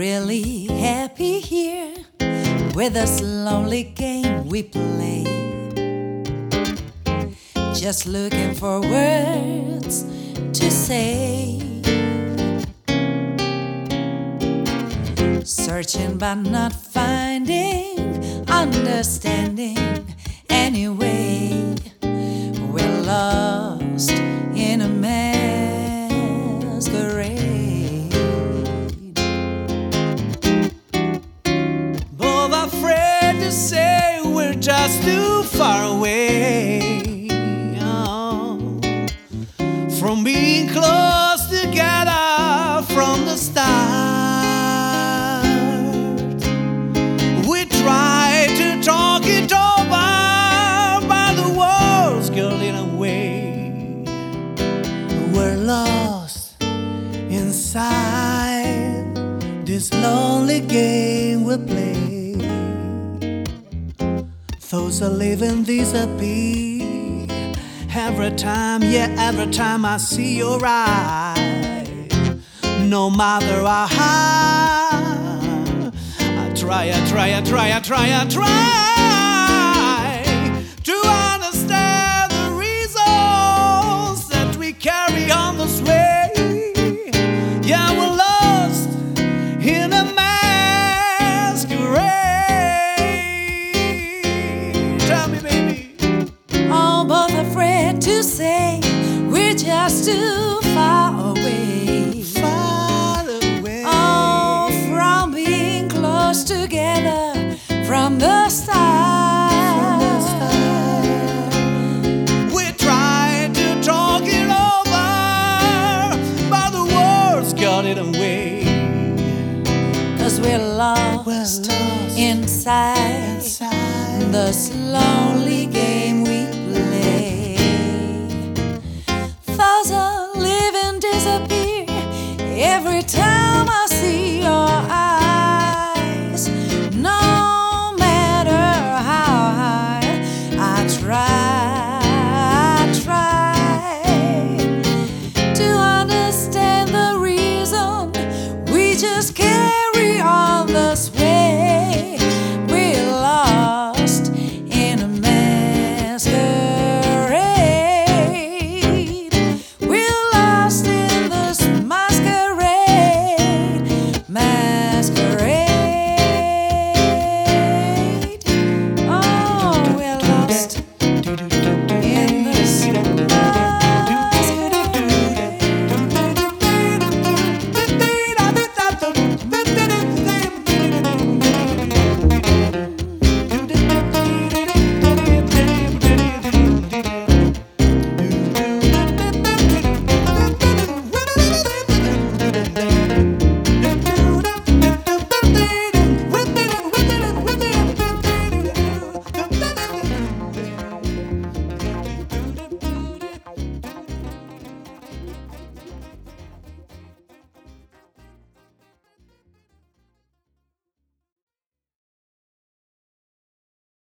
really happy here with this lonely game we play. Just looking for words to say, searching but not finding understanding. Anyway, we're lost in a masquerade. Both afraid to say we're just too far away, from being close together from the start. We try to talk it over, but the world's getting away. We're lost inside this lonely game we play. Those are living disappear. Every time, yeah, every time I see your eyes, no matter how hard I try to understand the reasons that we carry on this way. Yeah, we're lost in a masquerade. Tell me, baby. All both afraid to say we're just too far away. Far away. Oh, from being close together from the start. We tried to talk it over, but the words got it away. 'Cause we're lost inside this lonely game we play. Thoughts are living disappear every time I see your eyes. No matter how hard I try to understand the reason we just carry on.